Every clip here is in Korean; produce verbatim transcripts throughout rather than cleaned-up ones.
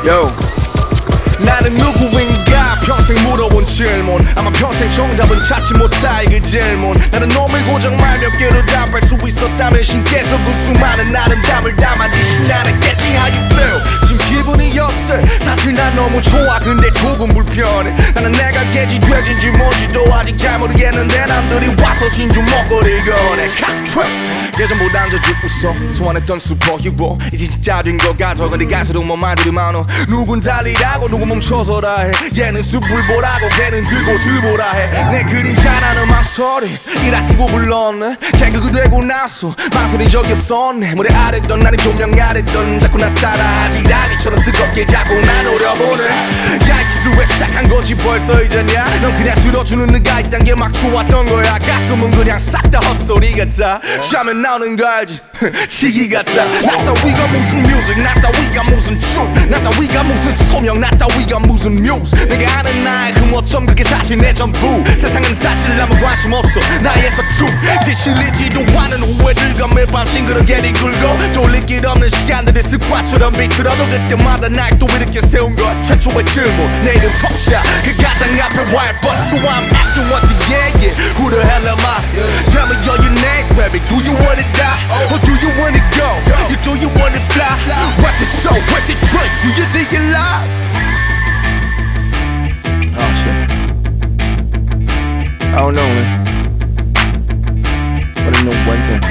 Yo. 나는 누구인가 평생 물어본 질문 아마 평생 정답은 찾지 못할 그 질문 나는 놈을 고정 말 몇 개로 답할 수 있었다면 신께서 그 수많은 아름다움을 담아주신 나랬겠지. How you feel? 지금 기분이 어때? 사실 난 너무 좋아 근데 조금 불편해. 나는 내가 개지 돼지인지 뭔지도 아직 잘 모르겠는데 남들이 와서 진주 먹거리를 꺼내. 예전보단 더 웃어 소환했던 슈퍼히로 이제 진짜 된 것 같아. 근데 갈수록 뭐 말들이 많어. 누군 달리라고 누군 멈춰서라 해. 얘는 숲을 보라고 걔는 들고 들보라 해. 내 그림자라는 망설이 이라 쓰고 불렀네. 개그가 되고 나서 망설인 적이 없었네. 무대 아랬던 나는 조명 아랬던 자꾸 나타나 지라기처럼 뜨겁게 자꾸 나 노려보네. 야 이 짓을 왜 시작한 거지 벌써 이제냐. 넌 그냥 들어주는 네가 있단 게 막 좋았던 거야. 가끔은 그냥 싹 다 헛소리 같아. 쉬면 나오는 거 알지 시기 같아. 나 따위가 무슨 뮤직 나 따위가 무슨 truth 나 따위가 무슨 소명 나 따위가 무슨 뮤즈. 내가 아는 나의 흠어점 그게 사실 내 전부. 세상은 사실 아무 관심 없어 나의 서투. 이제 실리지도 않은 후회들과 매일 밤 싱그럽게 뒤굴고 돌릴 길 없는 시간들이 습관처럼 비틀어도 그때마다 날 또 이렇게 세운 것. 최초의 질문 내 이름 석자 그 가장 앞에 wild but so I'm asking once again yeah who the hell am I? Tell me all your names baby. Do you wanna die or do you wanna go? You do you wanna fly? What's it show? What's it drink? Do you think you lie? Oh shit I don't know man But I know one thing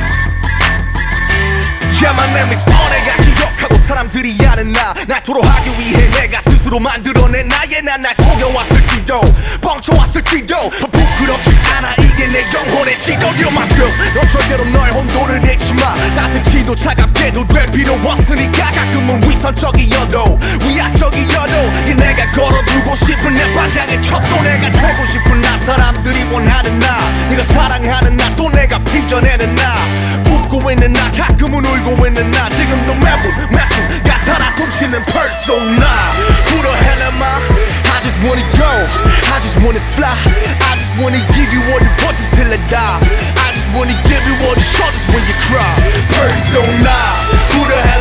Yeah my name is on 내가 기억하고 사람들이 아는 나 날 토로하기 위해 내가 스스로 만들어낸 나의 난 날 속여왔을지도 뻥쳐왔을지도 부끄럽지 않아 이게 내 영혼의 지도. You're myself 넌 절대로 너의 혼돈을 내지 마. 따뜻히도 차갑게도 될 필요 없으니까 가끔은 위선적이어도 위약적이어도 이게 내가 걸어두고 싶은 내 방향의 척도 내가 되고 싶은 나. 사람들이 원하는 나 네가 사랑하는 나 또 내가 빚어내는 나. 웃고 있는 나 가끔은 울고 있는 나 지금도 매분 매순 가사라 숨쉬는 persona. Who the hell am I? I just wanna go I just wanna fly I just wanna give you all the voices till I die. I just wanna give you all the shoulders when you cry. Persona. Who the hell